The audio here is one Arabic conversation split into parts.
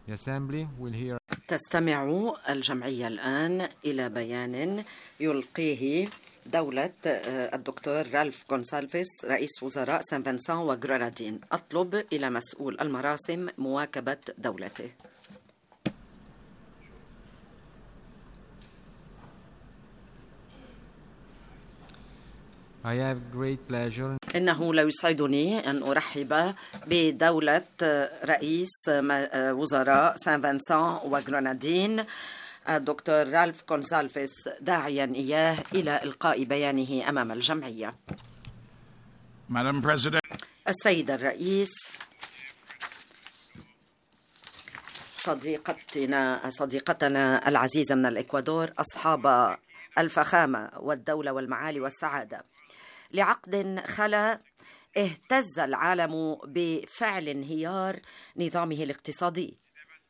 تستمع الجمعية الآن إلى بيان يلقيه دولة الدكتور رالف غونسالفيس رئيس وزراء سان فنسان وغرناطين. أطلب إلى مسؤول المراسم مواكبة دولته. إنه لا يسعدني أن أرحب بدولة رئيس وزراء سان فنسان وغرناطين الدكتور رالف غونسالفيس، داعيا إياه إلى إلقاء بيانه أمام الجمعية. السيد الرئيس، صديقتنا العزيزة من الإكوادور، أصحاب الفخامة والدولة والمعالي والسعادة، لعقد خلا اهتز العالم بفعل انهيار نظامه الاقتصادي،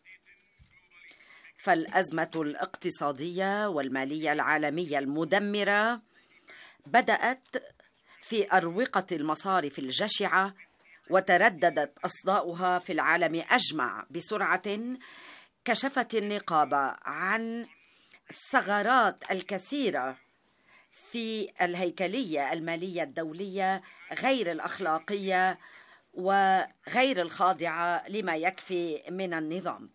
فالأزمة الاقتصادية والمالية العالمية المدمرة بدأت في أروقة المصارف الجشعة، وترددت أصداؤها في العالم أجمع بسرعة كشفت النقابة عن الثغرات الكثيرة في الهيكلية المالية الدولية غير الأخلاقية وغير الخاضعة لما يكفي من النظام،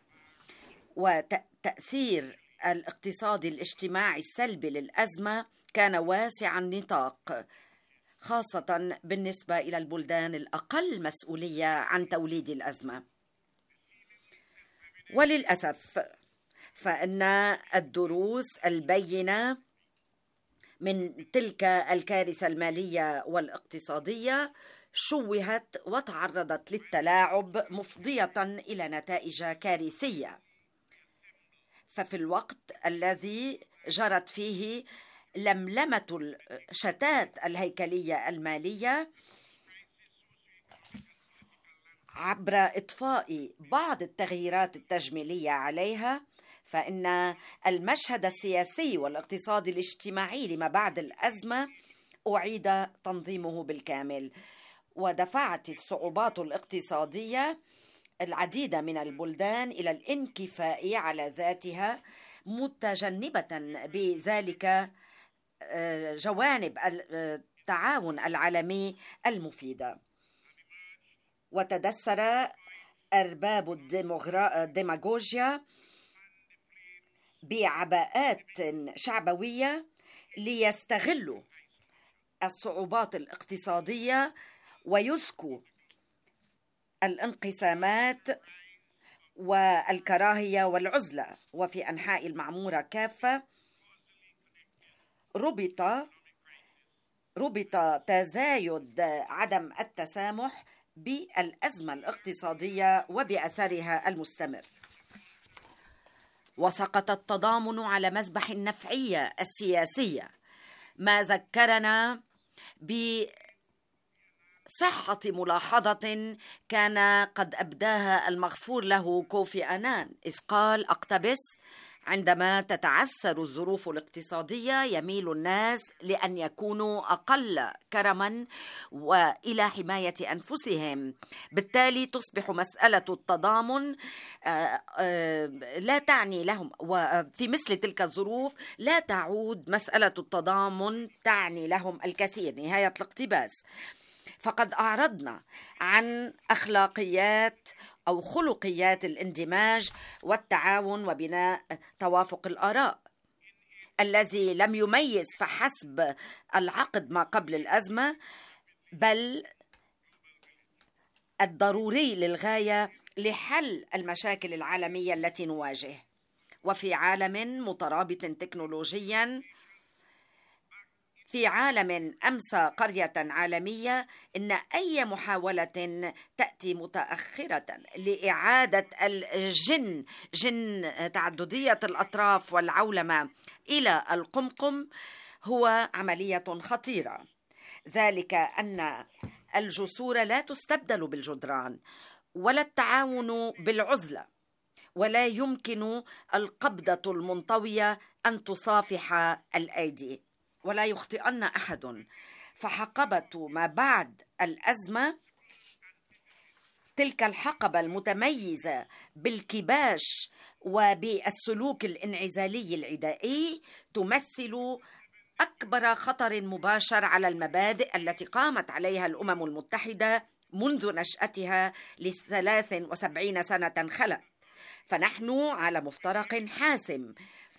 وتأثير الاقتصاد الاجتماعي السلبي للأزمة كان واسع النطاق، خاصة بالنسبة إلى البلدان الأقل مسؤولية عن توليد الأزمة. وللأسف فإن الدروس البينة من تلك الكارثة المالية والاقتصادية شوهت وتعرضت للتلاعب، مفضية إلى نتائج كارثية. ففي الوقت الذي جرت فيه لملمة الشتات الهيكلية المالية عبر إطفاء بعض التغييرات التجميلية عليها، فإن المشهد السياسي والاقتصادي الاجتماعي لما بعد الأزمة أعيد تنظيمه بالكامل، ودفعت الصعوبات الاقتصادية العديد من البلدان إلى الانكفاء على ذاتها، متجنبة بذلك جوانب التعاون العالمي المفيدة. وتدثر أرباب الديماغوجيا بعباءات شعبوية ليستغلوا الصعوبات الاقتصادية ويسكوا الانقسامات والكراهية والعزلة. وفي أنحاء المعمورة كافة ربط تزايد عدم التسامح بالأزمة الاقتصادية وبأثرها المستمر، وسقط التضامن على مذبح النفعية السياسية، ما ذكرنا بصحة ملاحظة كان قد أبداها المغفور له كوفي أنان، إذ قال: أقتبس: عندما تتعثر الظروف الاقتصادية يميل الناس لأن يكونوا أقل كرما وإلى حماية أنفسهم، بالتالي تصبح مسألة التضامن لا تعني لهم، وفي مثل تلك الظروف لا تعود مسألة التضامن تعني لهم الكثير. نهاية الاقتباس. فقد أعرضنا عن أخلاقيات أو خلقيات الاندماج والتعاون وبناء توافق الآراء الذي لم يميز فحسب العقد ما قبل الأزمة، بل الضروري للغاية لحل المشاكل العالمية التي نواجه. وفي عالم مترابط تكنولوجيا، في عالم أمس قرية عالمية، إن أي محاولة تأتي متأخرة لإعادة جن تعددية الأطراف والعولمة إلى القمقم هو عملية خطيرة، ذلك أن الجسور لا تستبدل بالجدران ولا التعاون بالعزلة، ولا يمكن القبضة المنطوية أن تصافح الأيدي. ولا يخطئن أحد، فحقبة ما بعد الأزمة تلك الحقبة المتميزة بالكباش وبالسلوك الانعزالي العدائي تمثل أكبر خطر مباشر على المبادئ التي قامت عليها الأمم المتحدة منذ نشأتها ل73 سنة خلت. فنحن على مفترق حاسم،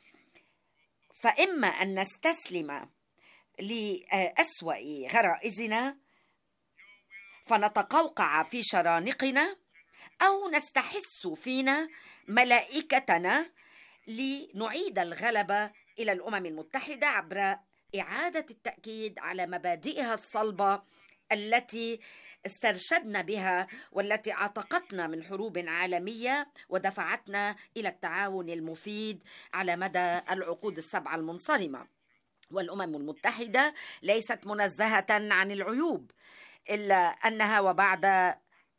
فإما أن نستسلم لأسوأ غرائزنا فنتقوقع في شرانقنا، أو نستحث فينا ملائكتنا لنعيد الغلبة إلى الأمم المتحدة عبر إعادة التأكيد على مبادئها الصلبة التي استرشدنا بها والتي اعتقتنا من حروب عالمية ودفعتنا إلى التعاون المفيد على مدى العقود السبعة المنصرمة. والأمم المتحدة ليست منزهة عن العيوب، إلا أنها وبعد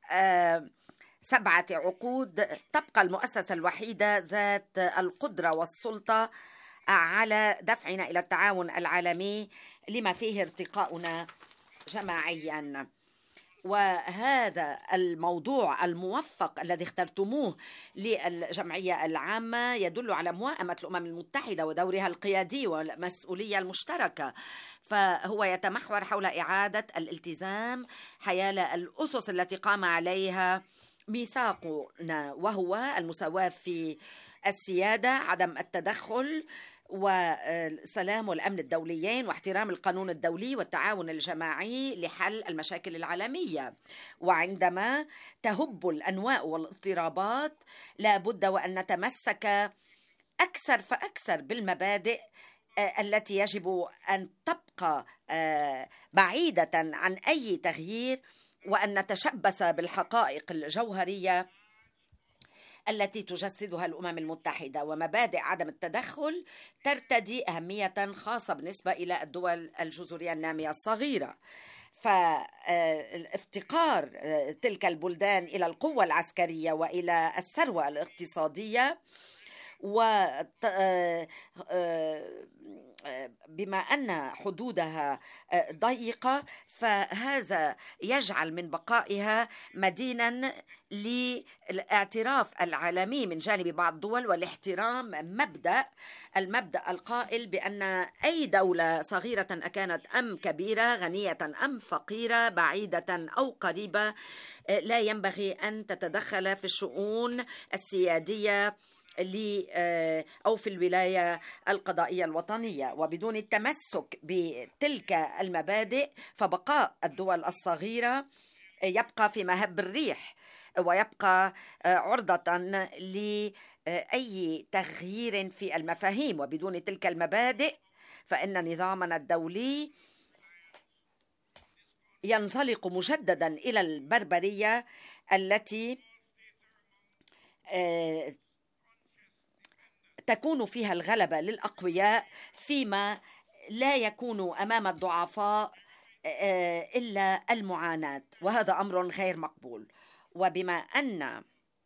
7 عقود تبقى المؤسسة الوحيدة ذات القدرة والسلطة على دفعنا إلى التعاون العالمي لما فيه ارتقاؤنا جماعيا. وهذا الموضوع الموفق الذي اخترتموه للجمعية العامة يدل على موائمة الأمم المتحدة ودورها القيادي والمسؤولية المشتركة، فهو يتمحور حول إعادة الالتزام حيال الأسس التي قام عليها ميثاقنا، وهو المساواة في السيادة، عدم التدخل، والسلام والأمن الدوليين، واحترام القانون الدولي والتعاون الجماعي لحل المشاكل العالمية. وعندما تهب الأنواء والاضطرابات لا بد وأن نتمسك أكثر فأكثر بالمبادئ التي يجب أن تبقى بعيدة عن أي تغيير، وأن نتشبث بالحقائق الجوهرية التي تجسدها الأمم المتحدة. ومبادئ عدم التدخل ترتدي أهمية خاصة بالنسبة إلى الدول الجزرية النامية الصغيرة، فافتقار تلك البلدان إلى القوة العسكرية وإلى الثروة الاقتصادية بما أن حدودها ضيقة، فهذا يجعل من بقائها مدينا للاعتراف العالمي من جانب بعض الدول والاحترام المبدأ القائل بأن أي دولة صغيرة أكانت أم كبيرة، غنية أم فقيرة، بعيدة أو قريبة، لا ينبغي أن تتدخل في الشؤون السيادية أو في الولاية القضائية الوطنية. وبدون التمسك بتلك المبادئ فبقاء الدول الصغيرة يبقى في مهب الريح، ويبقى عرضة لأي تغيير في المفاهيم. وبدون تلك المبادئ فإن نظامنا الدولي ينزلق مجددا إلى البربرية التي تكون فيها الغلبة للأقوياء، فيما لا يكون أمام الضعفاء إلا المعاناة، وهذا أمر غير مقبول. وبما أننا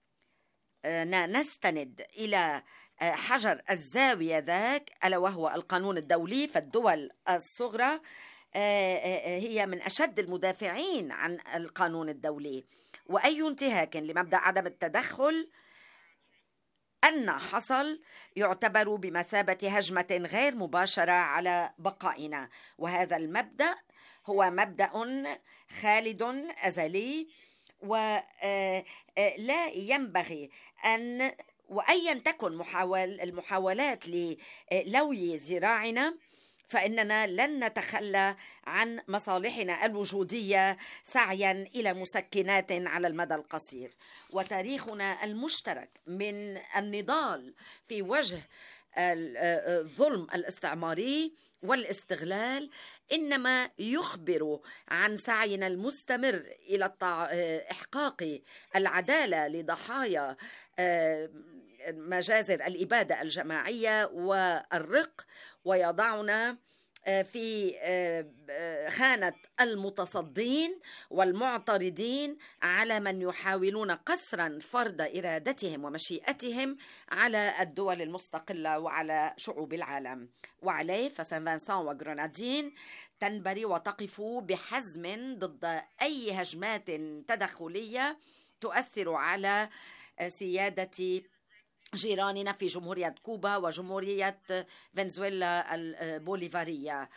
نستند إلى حجر الزاوية ذاك ألا وهو القانون الدولي، فالدول الصغرى هي من أشد المدافعين عن القانون الدولي، وأي انتهاك لمبدأ عدم التدخل أن حصل يعتبر بمثابة هجمة غير مباشرة على بقائنا. وهذا المبدأ هو مبدأ خالد أزلي، ولا ينبغي أن وأيا تكن المحاولات للوي ذراعنا فإننا لن نتخلى عن مصالحنا الوجودية سعيا إلى مسكنات على المدى القصير. وتاريخنا المشترك من النضال في وجه الظلم الاستعماري والاستغلال إنما يخبر عن سعينا المستمر إلى إحقاق العدالة لضحايا مجازر الإبادة الجماعية والرق، ويضعنا في خانة المتصدين والمعترضين على من يحاولون قصرا فرض إرادتهم ومشيئتهم على الدول المستقلة وعلى شعوب العالم. وعليه فسان فانسان وغرناطين تنبري وتقف بحزم ضد أي هجمات تدخلية تؤثر على سيادة جيراننا في جمهورية كوبا وجمهورية فنزويلا البوليفارية.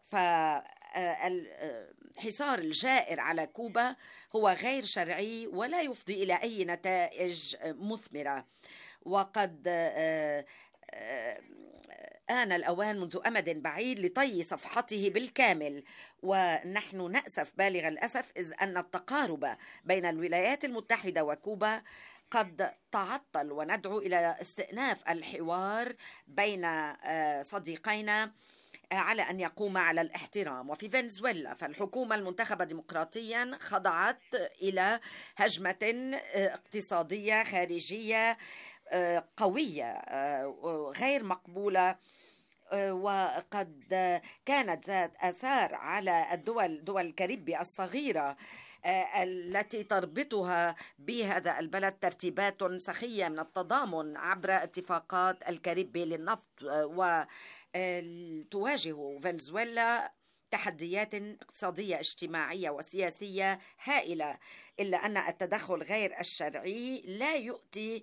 فالحصار الجائر على كوبا هو غير شرعي ولا يفضي إلى أي نتائج مثمرة، وقد آن الأوان منذ أمد بعيد لطي صفحته بالكامل. ونحن نأسف بالغ الأسف إذ أن التقارب بين الولايات المتحدة وكوبا قد تعطل، وندعو إلى استئناف الحوار بين صديقينا على أن يقوم على الاحترام. وفي فنزويلا فالحكومة المنتخبة ديمقراطيا خضعت إلى هجمة اقتصادية خارجية قوية غير مقبولة، وقد كانت ذات آثار على دول الكاريبي الصغيرة التي تربطها بهذا البلد ترتيبات سخية من التضامن عبر اتفاقات الكاريبي للنفط. وتواجه فنزويلا تحديات اقتصادية اجتماعية وسياسية هائلة، إلا أن التدخل غير الشرعي لا يؤتي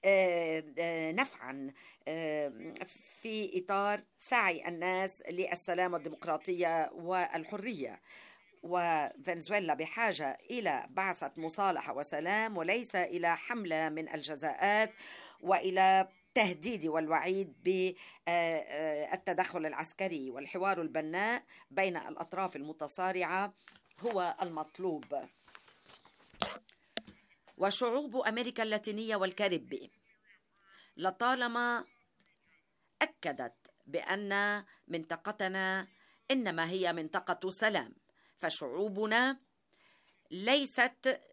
نفعا في إطار سعي الناس للسلام والديمقراطية والحرية. وفنزويلا بحاجة إلى بعثة مصالحة وسلام، وليس إلى حملة من الجزاءات وإلى تهديد والوعيد بالتدخل العسكري. والحوار البناء بين الأطراف المتصارعة هو المطلوب. وشعوب أمريكا اللاتينية والكاريبي لطالما أكدت بأن منطقتنا إنما هي منطقة سلام، فشعوبنا ليست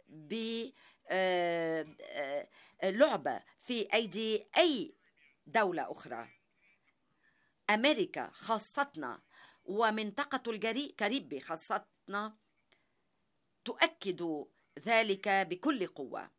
بلعبة في أيدي أي دولة أخرى. أمريكا خاصتنا ومنطقة الكاريبي خاصتنا تؤكد ذلك بكل قوة.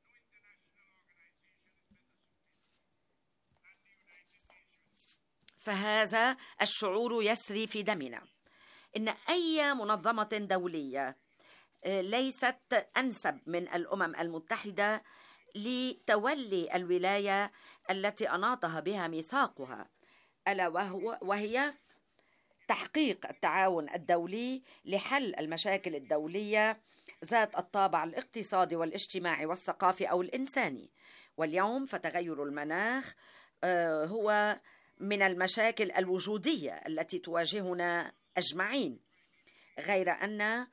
فهذا الشعور يسري في دمنا، إن أي منظمة دولية ليست أنسب من الأمم المتحدة لتولي الولاية التي أناطها بها ميثاقها، ألا وهي تحقيق التعاون الدولي لحل المشاكل الدولية ذات الطابع الاقتصادي والاجتماعي والثقافي أو الإنساني. واليوم فتغير المناخ هو من المشاكل الوجودية التي تواجهنا أجمعين، غير أن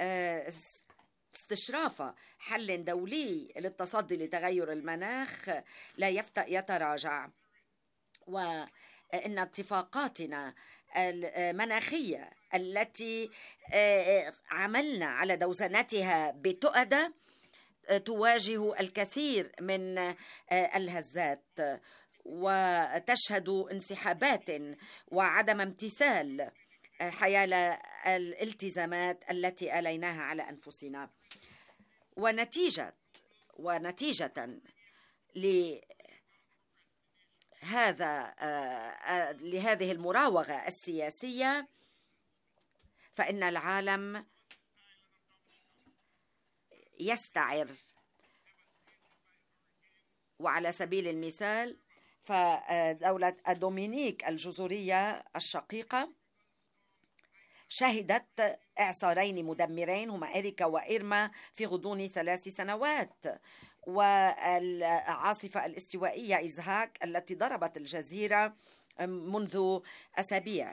استشراف حل دولي للتصدي لتغير المناخ لا يتراجع. وإن اتفاقاتنا المناخية التي عملنا على دوزنتها بتؤدة تواجه الكثير من الهزات، وتشهد انسحابات وعدم امتثال حيال الالتزامات التي أليناها على أنفسنا. ونتيجة لهذه المراوغة السياسية فإن العالم يستعر. وعلى سبيل المثال فدولة الدومينيك الجزرية الشقيقة شهدت إعصارين مدمرين هما إريكا وإيرما في غضون 3 سنوات، والعاصفة الاستوائية إيزهاك التي ضربت الجزيرة منذ أسابيع.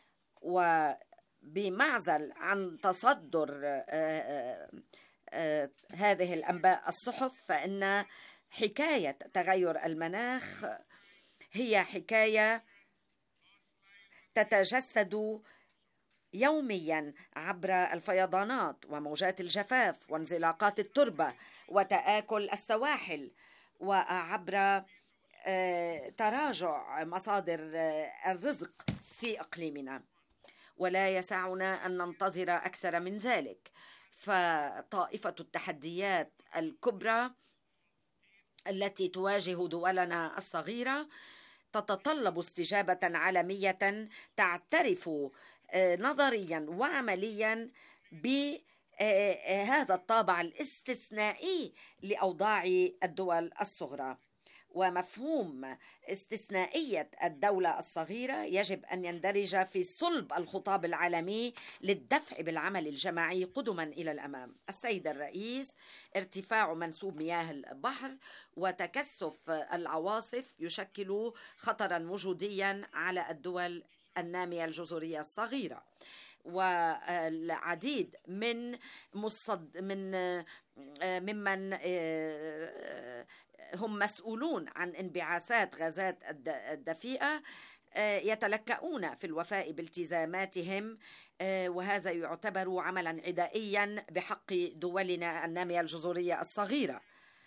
وبمعزل عن تصدر هذه الأنباء الصحف، فإن حكاية تغير المناخ هي حكاية تتجسد يوميا عبر الفيضانات وموجات الجفاف وانزلاقات التربة وتآكل السواحل، وعبر تراجع مصادر الرزق في إقليمنا. ولا يسعنا أن ننتظر أكثر من ذلك، فطائفة التحديات الكبرى التي تواجه دولنا الصغيرة تتطلب استجابة عالمية تعترف نظريا وعمليا هذا الطابع الاستثنائي لأوضاع الدول الصغرى. ومفهوم استثنائية الدولة الصغيرة يجب أن يندرج في صلب الخطاب العالمي للدفع بالعمل الجماعي قدما إلى الأمام. السيد الرئيس، ارتفاع منسوب مياه البحر وتكثف العواصف يشكل خطرا وجوديا على الدول النامية الجزرية الصغيرة، والعديد ممن هم مسؤولون عن انبعاثات غازات الدفيئة يتلكؤون في الوفاء بالتزاماتهم، وهذا يعتبر عملا عدائيا بحق دولنا النامية الجزرية الصغيرة،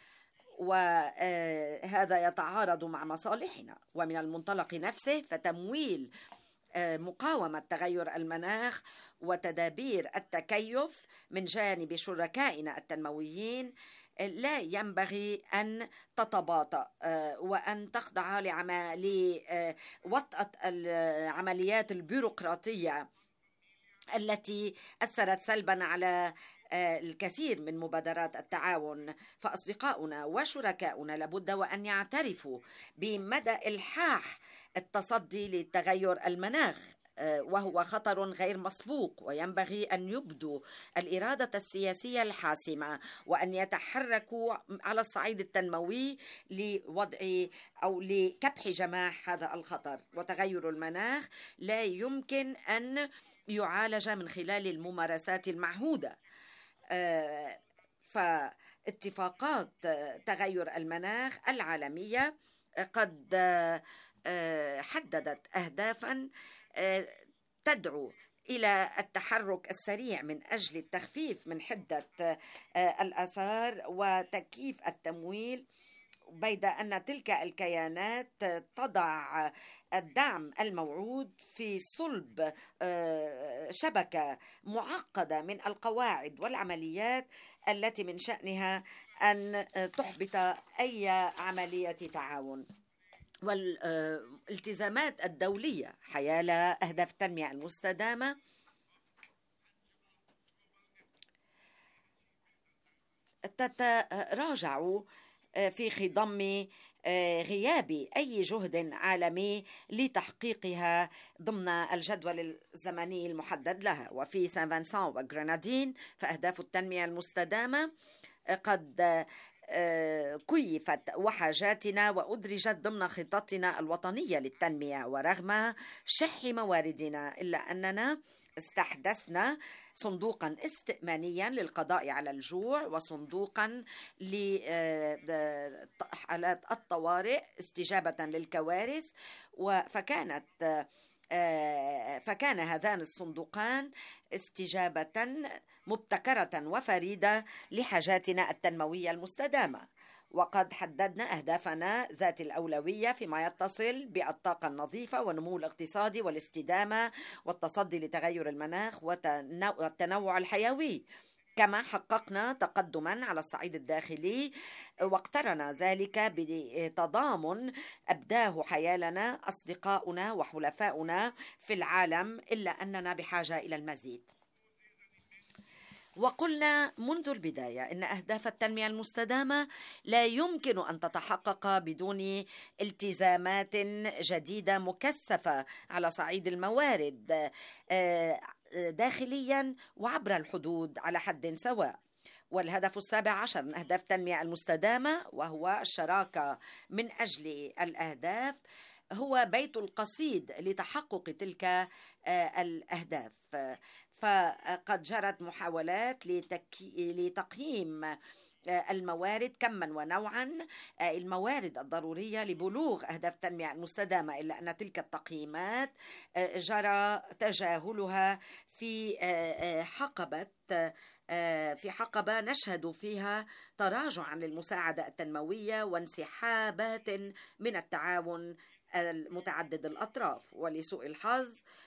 وهذا يتعارض مع مصالحنا. ومن المنطلق نفسه فتمويل مقاومة تغير المناخ وتدابير التكيف من جانب شركائنا التنمويين لا ينبغي أن تتباطأ وأن تخضع لوطأة العمليات البيروقراطية التي أثرت سلبا على الكثير من مبادرات التعاون. فأصدقاؤنا وشركاؤنا لابد وأن يعترفوا بمدى إلحاح التصدي لتغير المناخ، وهو خطر غير مسبوق، وينبغي أن يبدوا الإرادة السياسية الحاسمة وأن يتحركوا على الصعيد التنموي لوضع أو لكبح جماح هذا الخطر. وتغير المناخ لا يمكن أن يعالج من خلال الممارسات المعهودة. فاتفاقات تغير المناخ العالمية قد حددت أهدافا تدعو إلى التحرك السريع من أجل التخفيف من حدة الآثار وتكييف التمويل، بيد أن تلك الكيانات تضع الدعم الموعود في صلب شبكة معقدة من القواعد والعمليات التي من شأنها أن تحبط أي عملية تعاون. والالتزامات الدولية حيال أهداف التنمية المستدامة تتراجع في خضم غياب أي جهد عالمي لتحقيقها ضمن الجدول الزمني المحدد لها. وفي سان فانسان وغرناطين فأهداف التنمية المستدامة قد كيفت وحاجاتنا وأدرجت ضمن خطتنا الوطنية للتنمية، ورغم شح مواردنا إلا أننا استحدثنا صندوقا استئمانيا للقضاء على الجوع وصندوقا لحالات الطوارئ استجابة للكوارث. فكان هذان الصندوقان استجابة مبتكرة وفريدة لحاجاتنا التنموية المستدامة. وقد حددنا أهدافنا ذات الأولوية فيما يتصل بالطاقة النظيفة ونمو الاقتصاد والاستدامة والتصدي لتغير المناخ والتنوع الحيوي. كما حققنا تقدما على الصعيد الداخلي واقترن ذلك بتضامن أبداه حيالنا أصدقاؤنا وحلفاؤنا في العالم، إلا أننا بحاجة إلى المزيد. وقلنا منذ البداية إن أهداف التنمية المستدامة لا يمكن أن تتحقق بدون التزامات جديدة مكثفة على صعيد الموارد داخليا وعبر الحدود على حد سواء. والهدف 17 من أهداف التنمية المستدامة وهو الشراكة من أجل الأهداف هو بيت القصيد لتحقق تلك الأهداف. فقد جرت محاولات لتقييم الموارد كما ونوعا، الموارد الضرورية لبلوغ أهداف التنمية المستدامة، إلا أن تلك التقييمات جرى تجاهلها في حقبة نشهد فيها تراجعا للمساعدة التنموية وانسحابات من التعاون المتعدد الأطراف. ولسوء الحظ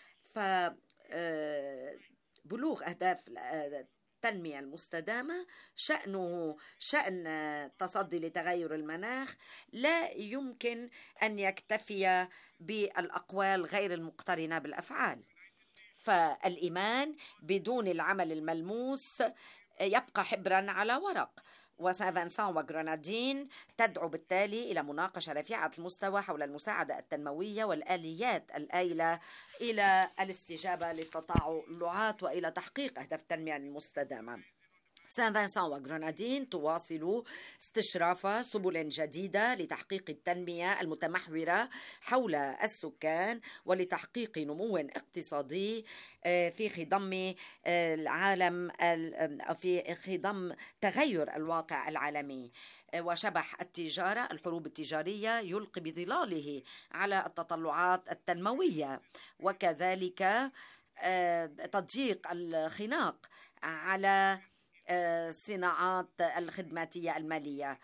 بلوغ أهداف التنمية المستدامة شأنه شأن التصدي لتغير المناخ لا يمكن أن يكتفي بالأقوال غير المقترنة بالأفعال. فالإيمان بدون العمل الملموس يبقى حبرا على ورق. وسان فانسان وغرناطين تدعو بالتالي إلى مناقشة رفيعة المستوى حول المساعدة التنموية والآليات الآيلة إلى الاستجابة للتطلعات وإلى تحقيق أهداف التنمية المستدامة. سان فانسان وغرناطين تواصل استشراف سبل جديدة لتحقيق التنمية المتمحورة حول السكان ولتحقيق نمو اقتصادي في خضم العالم، في خضم تغير الواقع العالمي. وشبح التجارة الحروب التجارية يلقي بظلاله على التطلعات التنموية، وكذلك تضييق الخناق على الصناعات الخدماتية المالية.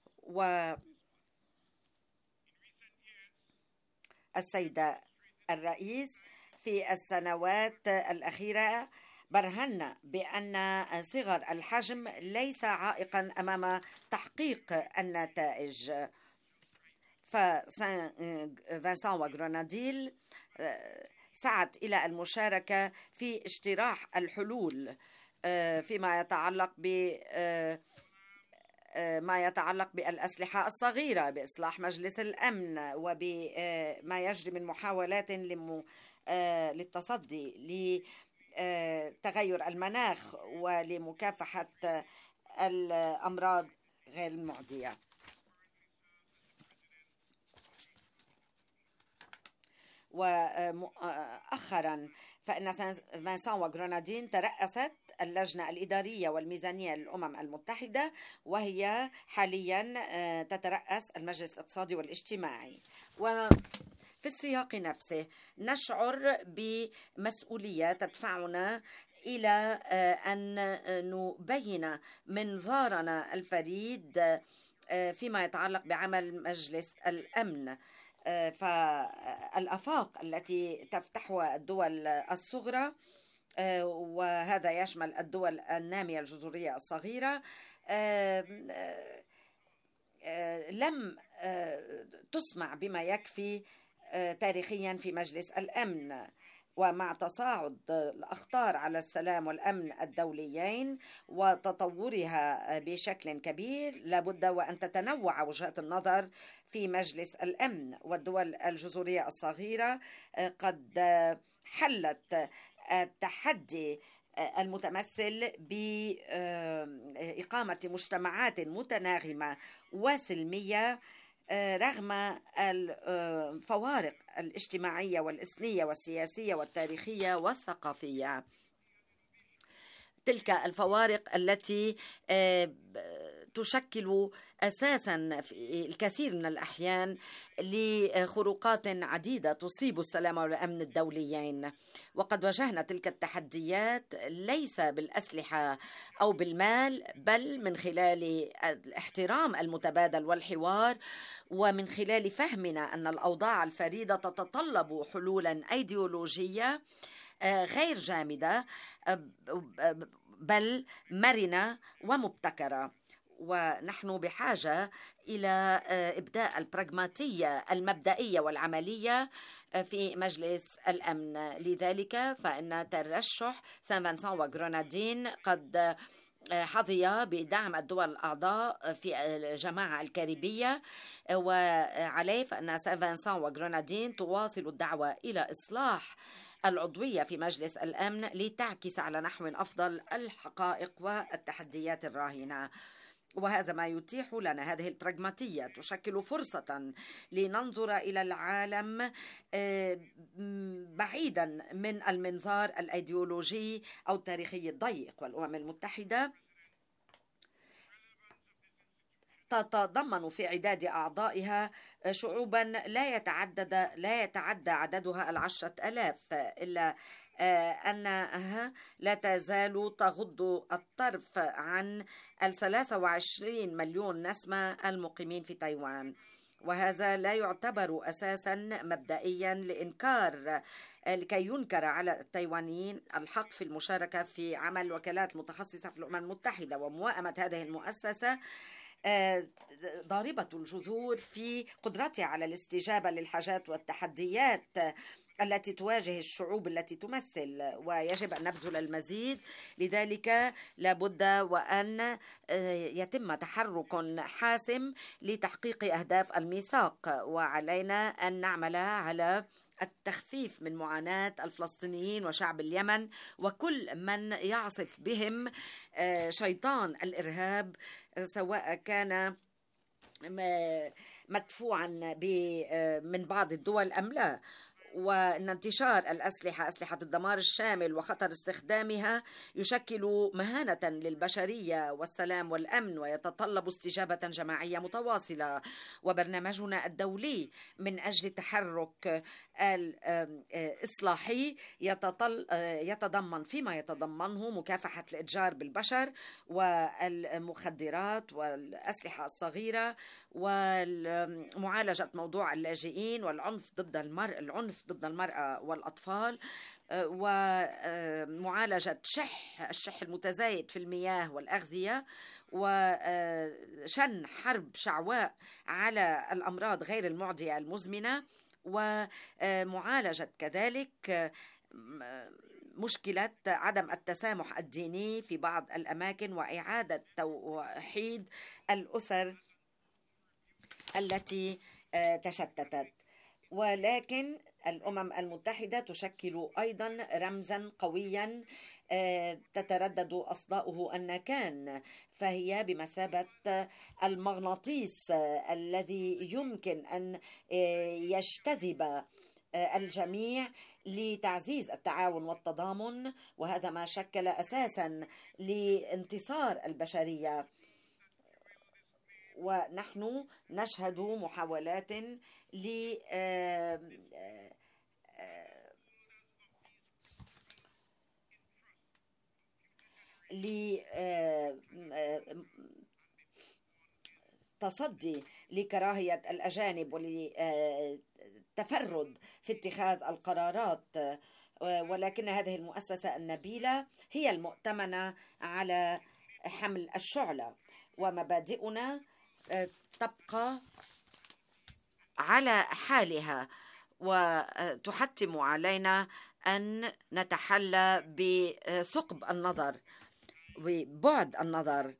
والسيدة الرئيس في السنوات الأخيرة برهنا بأن صغر الحجم ليس عائقا أمام تحقيق النتائج. فسان فانسان وغرناطين سعت إلى المشاركة في اجتراح الحلول فيما يتعلق بالأسلحة الصغيرة، بإصلاح مجلس الأمن، وبما يجري من محاولات للتصدي لتغير المناخ ولمكافحة الأمراض غير المعدية. ومؤخرا فإن سان فانسان وغرناطين ترأست اللجنة الإدارية والميزانية للأمم المتحدة، وهي حاليا تترأس المجلس الاقتصادي والاجتماعي. وفي السياق نفسه نشعر بمسؤولية تدفعنا إلى أن نبين منظارنا الفريد فيما يتعلق بعمل مجلس الأمن. فالآفاق التي تفتحها الدول الصغرى، وهذا يشمل الدول النامية الجزرية الصغيرة، لم تسمع بما يكفي تاريخيا في مجلس الأمن. ومع تصاعد الأخطار على السلام والأمن الدوليين وتطورها بشكل كبير، لابد وأن تتنوع وجهات النظر في مجلس الأمن. والدول الجزرية الصغيرة قد حلت التحدي المتمثل بإقامة مجتمعات متناغمة وسلمية رغم الفوارق الاجتماعية والإثنية والسياسية والتاريخية والثقافية. تلك الفوارق التي تشكل أساسا في الكثير من الأحيان لخروقات عديدة تصيب السلام والأمن الدوليين. وقد واجهنا تلك التحديات ليس بالأسلحة أو بالمال، بل من خلال الاحترام المتبادل والحوار، ومن خلال فهمنا أن الأوضاع الفريدة تتطلب حلولا أيديولوجية غير جامدة بل مرنة ومبتكرة. ونحن بحاجة إلى إبداء البراغماتية المبدئية والعملية في مجلس الأمن. لذلك فإن ترشح سان فانسان وغرناطين قد حظي بدعم الدول الأعضاء في الجماعة الكاريبية، وعليه فإن سان فانسان وغرناطين تواصل الدعوة إلى إصلاح العضوية في مجلس الأمن لتعكس على نحو أفضل الحقائق والتحديات الراهنة. وهذا ما يتيح لنا هذه البراغماتية، تشكل فرصة لننظر إلى العالم بعيدا من المنظار الأيديولوجي أو التاريخي الضيق. والأمم المتحدة تتضمن في عداد أعضائها شعوبا لا يتعدى عددها 10,000، إلا أنها لا تزال تغض الطرف عن 23 مليون نسمة المقيمين في تايوان. وهذا لا يعتبر أساسا مبدئيا لكي ينكر على التايوانيين الحق في المشاركة في عمل وكالات متخصصة في الأمم المتحدة. وموائمة هذه المؤسسة ضاربة الجذور في قدرتها على الاستجابة للحاجات والتحديات التي تواجه الشعوب التي تمثل، ويجب أن نبذل المزيد. لذلك لابد وأن يتم تحرك حاسم لتحقيق أهداف الميثاق، وعلينا أن نعمل على التخفيف من معاناة الفلسطينيين وشعب اليمن وكل من يعصف بهم شيطان الإرهاب، سواء كان مدفوعا من بعض الدول أم لا. وأن انتشار أسلحة الدمار الشامل وخطر استخدامها يشكل مهانة للبشرية والسلام والأمن، ويتطلب استجابة جماعية متواصلة. وبرنامجنا الدولي من أجل التحرك الإصلاحي يتضمن فيما يتضمنه مكافحة الإتجار بالبشر والمخدرات والأسلحة الصغيرة، ومعالجة موضوع اللاجئين، والعنف ضد ضد المرأة والأطفال، ومعالجة الشح المتزايد في المياه والأغذية، وشن حرب شعواء على الأمراض غير المعدية المزمنة، ومعالجة كذلك مشكلة عدم التسامح الديني في بعض الأماكن، وإعادة توحيد الأسر التي تشتتت. ولكن الأمم المتحدة تشكل أيضا رمزا قويا تتردد أصداؤه النكان، فهي بمثابة المغناطيس الذي يمكن أن يجتذب الجميع لتعزيز التعاون والتضامن، وهذا ما شكل أساسا لانتصار البشرية. ونحن نشهد محاولات تصدي لكراهية الأجانب ولتفرد في اتخاذ القرارات، ولكن هذه المؤسسة النبيلة هي المؤتمنة على حمل الشعلة، ومبادئنا تبقى على حالها، وتحتم علينا أن نتحلى بثقب النظر وبعد النظر،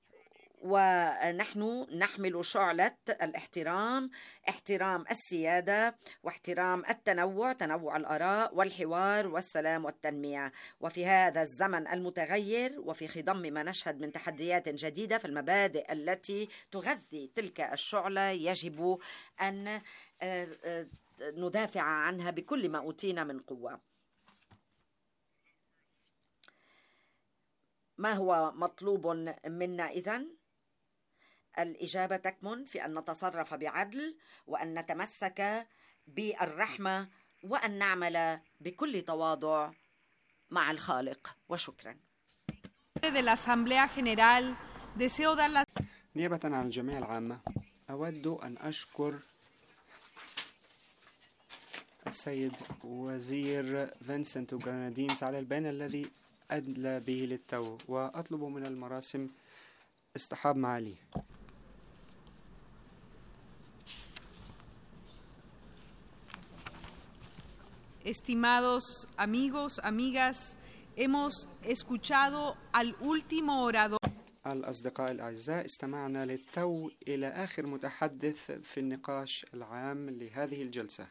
ونحن نحمل شعلة الاحترام، احترام السيادة واحترام تنوع الآراء والحوار والسلام والتنمية. وفي هذا الزمن المتغير وفي خضم ما نشهد من تحديات جديدة، فالمبادئ التي تغذي تلك الشعلة يجب أن ندافع عنها بكل ما أوتينا من قوة. ما هو مطلوب منا إذن؟ الإجابة تكمن في أن نتصرف بعدل، وأن نتمسك بالرحمة، وأن نعمل بكل تواضع مع الخالق. وشكرا. نيابة عن الجمعية العامة أود أن أشكر السيد وزير فينسنت وغرانادينز على البيان الذي أدلى به للتو، وأطلب من المراسم اصطحاب معاليه. Estimados amigos, amigas, hemos escuchado al último orador. الأصدقاء الأعزاء، استمعنا للتو إلى آخر متحدث في النقاش العام لهذه الجلسة.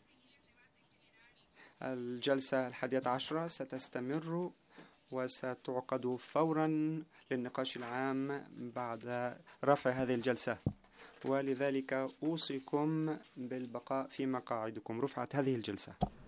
الجلسة 11 ستستمر وستعقد فورا للنقاش العام بعد رفع هذه الجلسة، ولذلك أوصيكم بالبقاء في مقاعدكم. رفعت هذه الجلسة.